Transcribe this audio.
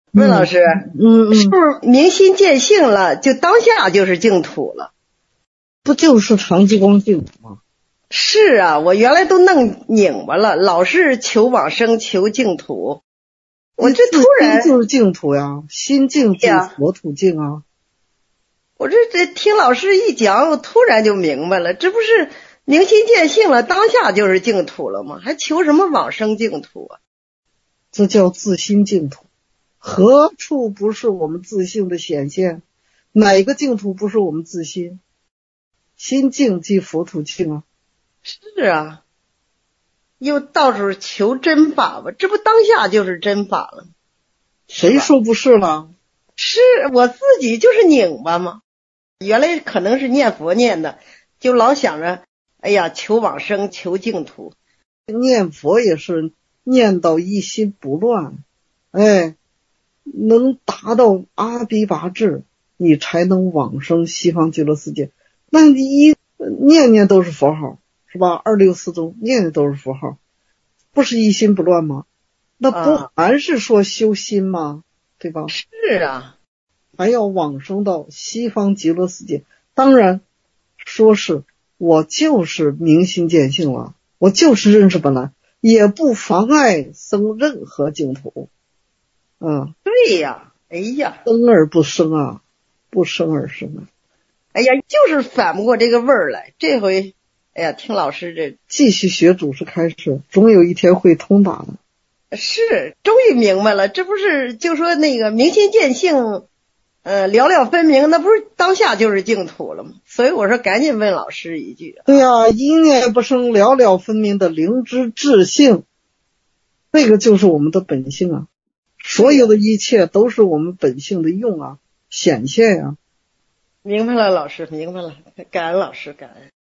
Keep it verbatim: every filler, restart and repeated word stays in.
问老师， 嗯嗯， 是不是明心见性了，就当下就是净土了？ 不就是长激光净土吗？ 是啊，我原来都弄拧巴了，老是求往生求净土，我这突然就是净土呀，心净土佛土净啊。 我这这听老师一讲，我突然就明白了，这不是明心见性了，当下就是净土了吗？还求什么往生净土啊？ 这叫自心净土。何处不是我们自性的显现？哪个净土不是我们自心？心净即佛土净啊。 是啊，又到处求真法吧，这不当下就是真法了？ 谁说不是了？ 是我自己就是拧巴嘛。原来可能是念佛念的，就老想着，哎呀，求往生，求净土。 念佛也是念到一心不乱，哎，能达到阿鼻拔智，你才能往生西方极乐世界。那你一念念都是佛号，是吧？二六四中念念都是佛号，不是一心不乱吗？那不还是说修心吗？对吧？ 是啊， 还要往生到西方极乐世界。当然说是我就是明心见性了，我就是认识本来，也不妨碍生任何净土。嗯， 对呀，哎呀， 生而不生啊，不生而生啊。 哎呀，就是反不过这个味儿来。这回，哎呀，听老师这继续学祖师开示，总有一天会通达的。 是，终于明白了，这不是就说那个明心见性，呃，了了分明，那不是当下就是净土了吗？所以我说赶紧问老师一句。 对呀、啊，一念不生，了了分明的灵知智性，这个就是我们的本性啊。所有的一切都是我们本性的用啊，显现啊。 明白了，老师，明白了，感恩老师，感恩。